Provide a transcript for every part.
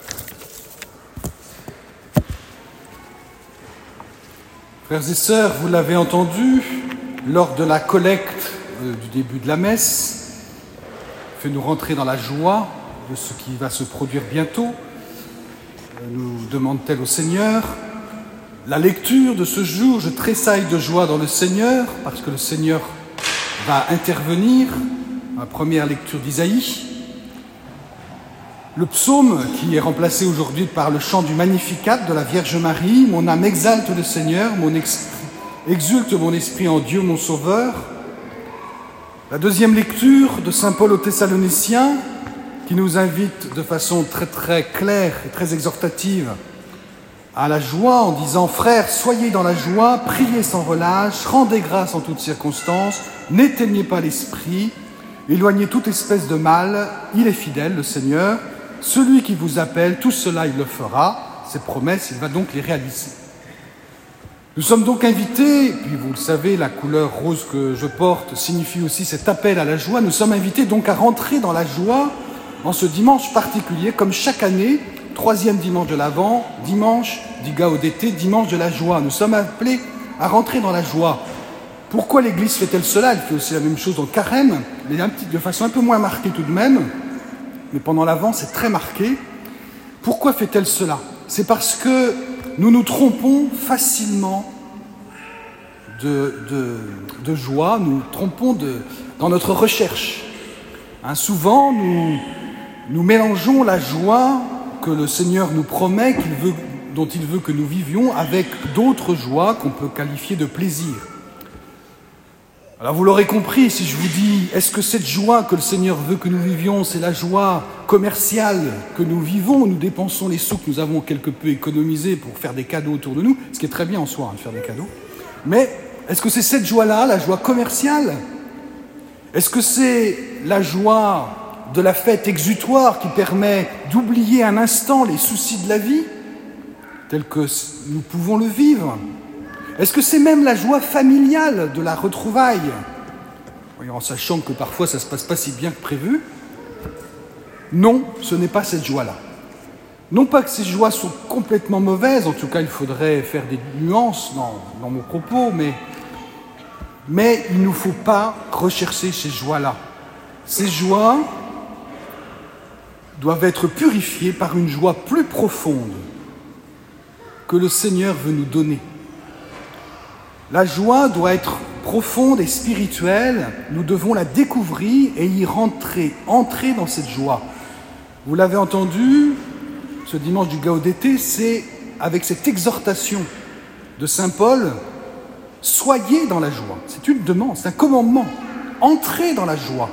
Frères et sœurs, vous l'avez entendu, lors de la collecte du début de la messe, fait-nous rentrer dans la joie de ce qui va se produire bientôt, nous demande-t-elle au Seigneur. La lecture de ce jour, je tressaille de joie dans le Seigneur, parce que le Seigneur va intervenir, la première lecture d'Isaïe. Le psaume qui est remplacé aujourd'hui par le chant du Magnificat de la Vierge Marie, mon âme exalte le Seigneur, exulte mon esprit en Dieu mon Sauveur. La deuxième lecture de saint Paul aux Thessaloniciens, qui nous invite de façon très très claire et très exhortative à la joie en disant « Frères, soyez dans la joie, priez sans relâche, rendez grâce en toutes circonstances, n'éteignez pas l'esprit, éloignez toute espèce de mal, il est fidèle, le Seigneur. Celui qui vous appelle, tout cela il le fera. Ses promesses, il va donc les réaliser. » Nous sommes donc invités, puis vous le savez, la couleur rose que je porte signifie aussi cet appel à la joie. Nous sommes invités donc à rentrer dans la joie en ce dimanche particulier, comme chaque année, troisième dimanche de l'Avent, dimanche du Gaudete, dimanche de la joie. Nous sommes appelés à rentrer dans la joie. Pourquoi l'Église fait-elle cela? Elle fait aussi la même chose en carême, mais de façon un peu moins marquée tout de même. Mais pendant l'Avent, c'est très marqué. Pourquoi fait-elle cela? C'est parce que nous nous trompons facilement de joie, nous nous trompons dans notre recherche. Souvent, nous mélangeons la joie que le Seigneur nous promet, dont il veut que nous vivions, avec d'autres joies qu'on peut qualifier de plaisir. Alors vous l'aurez compris, si je vous dis, est-ce que cette joie que le Seigneur veut que nous vivions, c'est la joie commerciale que nous vivons, où nous dépensons les sous que nous avons quelque peu économisés pour faire des cadeaux autour de nous, ce qui est très bien en soi, de faire des cadeaux. Mais est-ce que c'est cette joie-là, la joie commerciale? Est-ce que c'est la joie de la fête exutoire qui permet d'oublier un instant les soucis de la vie, tels que nous pouvons le vivre? Est-ce que c'est même la joie familiale de la retrouvaille, en sachant que parfois ça ne se passe pas si bien que prévu? Non, ce n'est pas cette joie-là. Non pas que ces joies sont complètement mauvaises, en tout cas il faudrait faire des nuances dans mon propos, mais il ne nous faut pas rechercher ces joies-là. Ces joies doivent être purifiées par une joie plus profonde que le Seigneur veut nous donner. La joie doit être profonde et spirituelle, nous devons la découvrir et y entrer dans cette joie. Vous l'avez entendu, ce dimanche du Gaudete, c'est avec cette exhortation de saint Paul, soyez dans la joie. C'est une demande, c'est un commandement. Entrez dans la joie.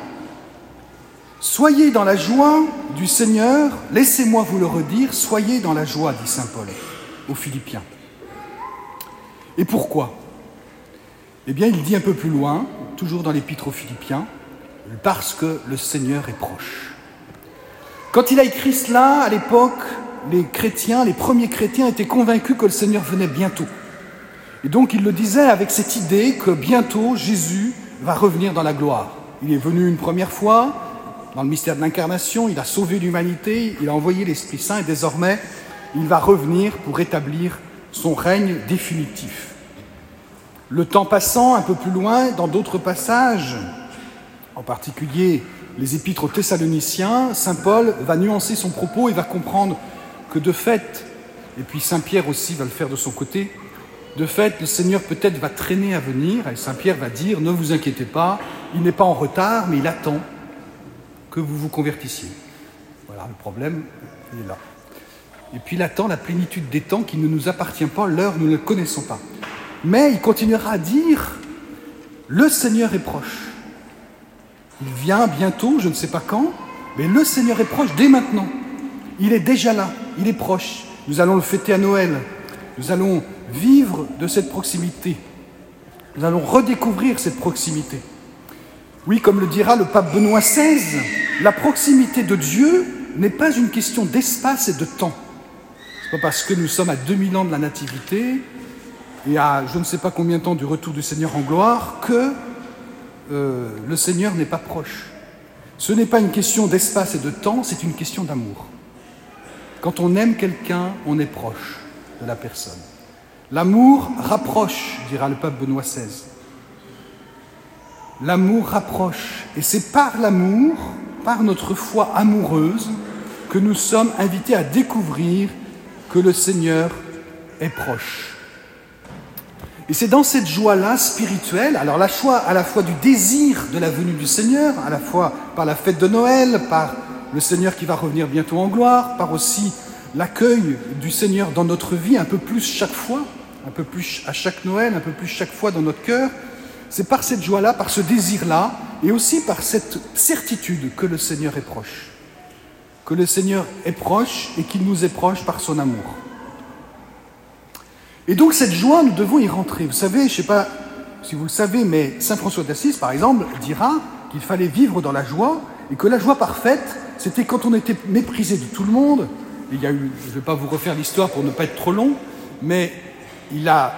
Soyez dans la joie du Seigneur, laissez-moi vous le redire, soyez dans la joie, dit saint Paul aux Philippiens. Et pourquoi? Eh bien, il dit un peu plus loin, toujours dans l'Épître aux Philippiens, parce que le Seigneur est proche. Quand il a écrit cela, à l'époque, les premiers chrétiens étaient convaincus que le Seigneur venait bientôt. Et donc, il le disait avec cette idée que bientôt, Jésus va revenir dans la gloire. Il est venu une première fois, dans le mystère de l'incarnation, il a sauvé l'humanité, il a envoyé l'Esprit Saint, et désormais, il va revenir pour établir son règne définitif. Le temps passant, un peu plus loin, dans d'autres passages, en particulier les épîtres aux Thessaloniciens, saint Paul va nuancer son propos et va comprendre que de fait, et puis saint Pierre aussi va le faire de son côté, de fait, le Seigneur peut-être va traîner à venir, et saint Pierre va dire « Ne vous inquiétez pas, il n'est pas en retard, mais il attend que vous vous convertissiez. » Voilà, le problème, il est là. Et puis il attend la plénitude des temps qui ne nous appartient pas, l'heure nous ne le connaissons pas. Mais il continuera à dire « Le Seigneur est proche. Il vient bientôt, je ne sais pas quand, mais le Seigneur est proche dès maintenant. Il est déjà là, il est proche. Nous allons le fêter à Noël. Nous allons vivre de cette proximité. Nous allons redécouvrir cette proximité. Oui, comme le dira le pape Benoît XVI, la proximité de Dieu n'est pas une question d'espace et de temps. Ce n'est pas parce que nous sommes à 2000 ans de la Nativité et à je ne sais pas combien de temps du retour du Seigneur en gloire que le Seigneur n'est pas proche. Ce n'est pas une question d'espace et de temps, c'est une question d'amour. Quand on aime quelqu'un, on est proche de la personne. L'amour rapproche, dira le pape Benoît XVI. L'amour rapproche. Et c'est par l'amour, par notre foi amoureuse, que nous sommes invités à découvrir que le Seigneur est proche. Et c'est dans cette joie-là spirituelle, alors la joie à la fois du désir de la venue du Seigneur, à la fois par la fête de Noël, par le Seigneur qui va revenir bientôt en gloire, par aussi l'accueil du Seigneur dans notre vie, un peu plus chaque fois, un peu plus à chaque Noël, un peu plus chaque fois dans notre cœur. C'est par cette joie-là, par ce désir-là, et aussi par cette certitude que le Seigneur est proche. Que le Seigneur est proche et qu'il nous est proche par son amour. Et donc cette joie, nous devons y rentrer. Vous savez, je ne sais pas si vous le savez, mais saint François d'Assise, par exemple, dira qu'il fallait vivre dans la joie et que la joie parfaite, c'était quand on était méprisé de tout le monde. Il y a eu, je ne vais pas vous refaire l'histoire pour ne pas être trop long, mais il a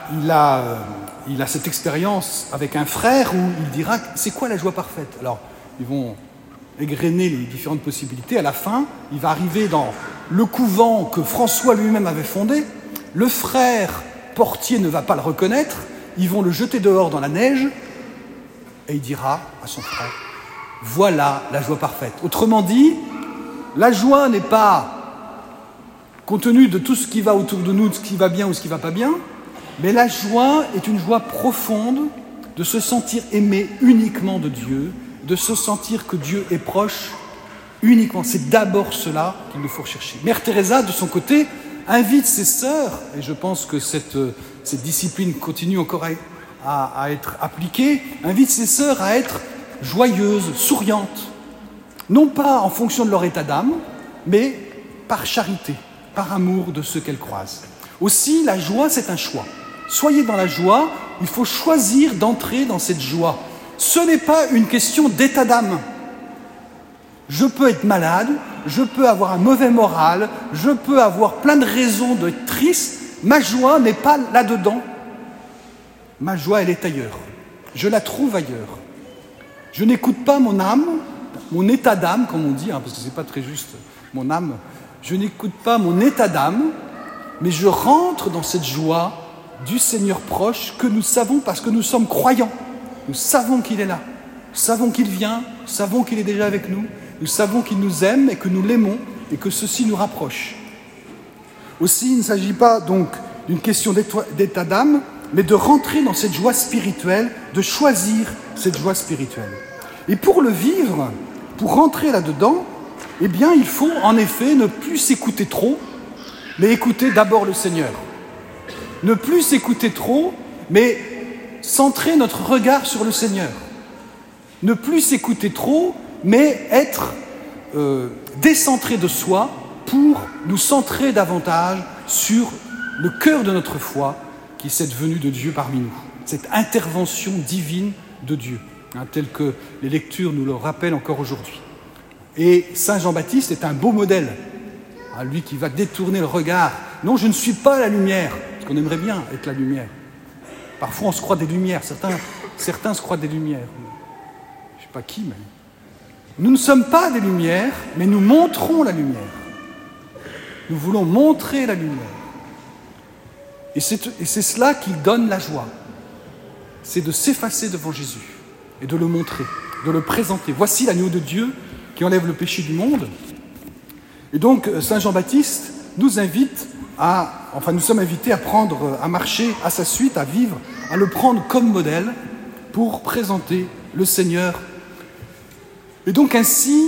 cette expérience avec un frère où il dira « c'est quoi la joie parfaite ?» Alors, ils vont égrener les différentes possibilités. À la fin, il va arriver dans le couvent que François lui-même avait fondé. Le frère portier ne va pas le reconnaître. Ils vont le jeter dehors dans la neige. Et il dira à son frère « voilà la joie parfaite ». Autrement dit, la joie n'est pas compte tenu de tout ce qui va autour de nous, de ce qui va bien ou ce qui ne va pas bien, mais la joie est une joie profonde de se sentir aimé uniquement de Dieu, de se sentir que Dieu est proche uniquement. C'est d'abord cela qu'il nous faut rechercher. Mère Teresa, de son côté, invite ses sœurs, et je pense que cette discipline continue encore à être appliquée, invite ses sœurs à être joyeuses, souriantes, non pas en fonction de leur état d'âme, mais par charité, par amour de ceux qu'elles croisent. Aussi, la joie, c'est un choix. Soyez dans la joie, il faut choisir d'entrer dans cette joie. Ce n'est pas une question d'état d'âme. Je peux être malade, je peux avoir un mauvais moral, je peux avoir plein de raisons d'être triste. Ma joie n'est pas là-dedans. Ma joie, elle est ailleurs. Je la trouve ailleurs. Je n'écoute pas mon âme, mon état d'âme, comme on dit, parce que ce n'est pas très juste, mon âme. Je n'écoute pas mon état d'âme, mais je rentre dans cette joie du Seigneur proche que nous savons parce que nous sommes croyants. Nous savons qu'il est là, nous savons qu'il vient, nous savons qu'il est déjà avec nous, nous savons qu'il nous aime et que nous l'aimons et que ceci nous rapproche. Aussi, il ne s'agit pas donc d'une question d'état d'âme, mais de rentrer dans cette joie spirituelle, de choisir cette joie spirituelle. Et pour le vivre, pour rentrer là-dedans, eh bien, il faut en effet ne plus s'écouter trop, mais écouter d'abord le Seigneur. Ne plus s'écouter trop, mais centrer notre regard sur le Seigneur. Ne plus s'écouter trop, mais être décentré de soi pour nous centrer davantage sur le cœur de notre foi, qui est cette venue de Dieu parmi nous, cette intervention divine de Dieu, tel que les lectures nous le rappellent encore aujourd'hui. Et Saint Jean-Baptiste est un beau modèle, lui qui va détourner le regard. Non, je ne suis pas la lumière, parce qu'on aimerait bien être la lumière. Parfois, on se croit des lumières, certains se croient des lumières. Je ne sais pas qui, mais... Nous ne sommes pas des lumières, mais nous montrons la lumière. Nous voulons montrer la lumière. Et c'est cela qui donne la joie. C'est de s'effacer devant Jésus et de le montrer, de le présenter. Voici l'agneau de Dieu qui enlève le péché du monde. Et donc, Saint Jean-Baptiste nous invite nous sommes invités à marcher à sa suite, à vivre, à le prendre comme modèle pour présenter le Seigneur. Et donc ainsi,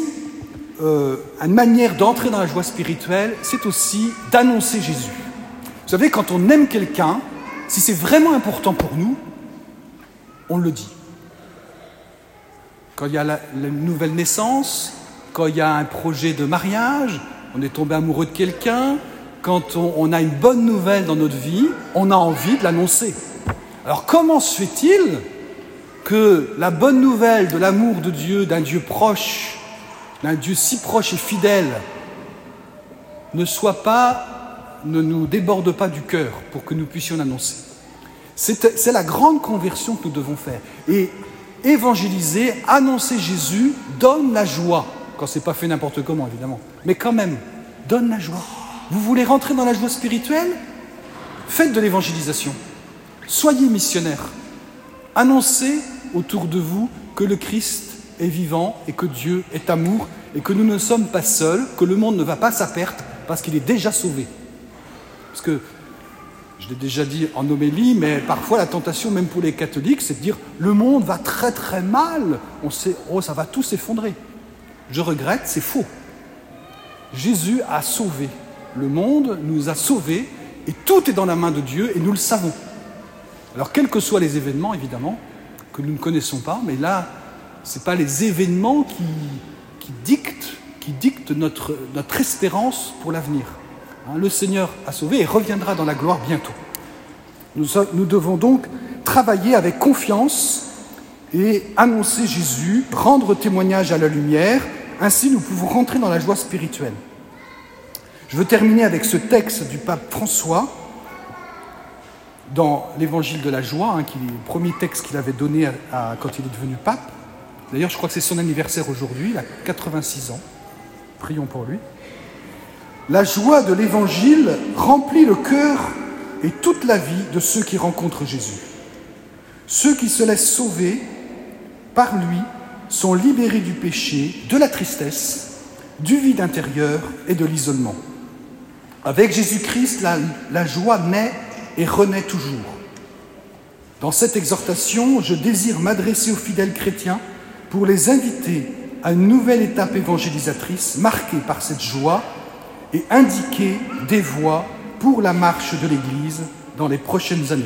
une manière d'entrer dans la joie spirituelle, c'est aussi d'annoncer Jésus. Vous savez, quand on aime quelqu'un, si c'est vraiment important pour nous, on le dit. Quand il y a la nouvelle naissance, quand il y a un projet de mariage, on est tombé amoureux de quelqu'un, quand on a une bonne nouvelle dans notre vie, on a envie de l'annoncer. Alors comment se fait-il que la bonne nouvelle de l'amour de Dieu, d'un Dieu proche, d'un Dieu si proche et fidèle, ne nous déborde pas du cœur pour que nous puissions l'annoncer? C'est la grande conversion que nous devons faire. Et évangéliser, annoncer Jésus, donne la joie. Quand ce n'est pas fait n'importe comment, évidemment. Mais quand même, donne la joie. Vous voulez rentrer dans la joie spirituelle? Faites de l'évangélisation. Soyez missionnaires. Annoncez autour de vous que le Christ est vivant et que Dieu est amour et que nous ne sommes pas seuls, que le monde ne va pas à sa perte parce qu'il est déjà sauvé. Parce que, je l'ai déjà dit en homélie, mais parfois la tentation, même pour les catholiques, c'est de dire « le monde va très très mal, on sait, oh ça va tout s'effondrer ». Je regrette, c'est faux. Jésus a sauvé. Le monde nous a sauvés et tout est dans la main de Dieu et nous le savons. Alors quels que soient les événements, évidemment, que nous ne connaissons pas, mais là, ce n'est pas les événements qui dictent notre espérance pour l'avenir. Le Seigneur a sauvé et reviendra dans la gloire bientôt. Nous devons donc travailler avec confiance et annoncer Jésus, rendre témoignage à la lumière. Ainsi, nous pouvons rentrer dans la joie spirituelle. Je veux terminer avec ce texte du pape François dans l'Évangile de la joie, qui est le premier texte qu'il avait donné quand il est devenu pape. D'ailleurs, je crois que c'est son anniversaire aujourd'hui, il a 86 ans. Prions pour lui. La joie de l'Évangile remplit le cœur et toute la vie de ceux qui rencontrent Jésus. Ceux qui se laissent sauver par lui sont libérés du péché, de la tristesse, du vide intérieur et de l'isolement. Avec Jésus-Christ, la joie naît et renaît toujours. Dans cette exhortation, je désire m'adresser aux fidèles chrétiens pour les inviter à une nouvelle étape évangélisatrice marquée par cette joie et indiquer des voies pour la marche de l'Église dans les prochaines années.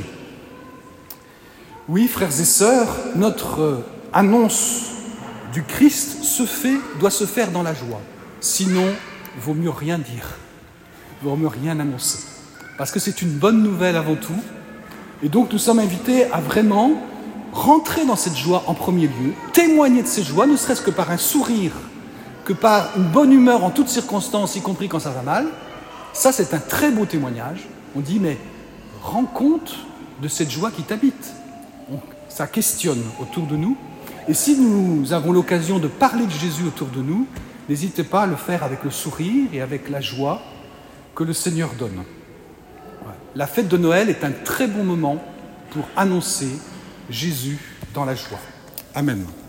Oui, frères et sœurs, notre annonce du Christ doit se faire dans la joie. Sinon, il vaut mieux rien dire, il vaut mieux rien annoncer. Parce que c'est une bonne nouvelle avant tout. Et donc nous sommes invités à vraiment rentrer dans cette joie en premier lieu, témoigner de cette joie, ne serait-ce que par un sourire, que par une bonne humeur en toutes circonstances, y compris quand ça va mal. Ça, c'est un très beau témoignage. On dit, mais rends compte de cette joie qui t'habite. Ça questionne autour de nous. Et si nous avons l'occasion de parler de Jésus autour de nous, n'hésitez pas à le faire avec le sourire et avec la joie que le Seigneur donne. La fête de Noël est un très bon moment pour annoncer Jésus dans la joie. Amen.